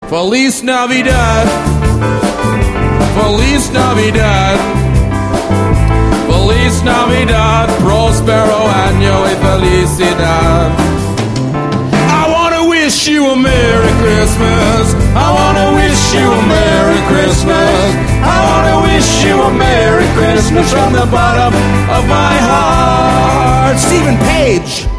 Feliz Navidad. Feliz Navidad. Feliz Navidad. Prospero año y felicidad. I want to wish you a Merry Christmas. I want to wish you a Merry Christmas. I want to wish you a Merry Christmas from the bottom of my heart. Stephen Page.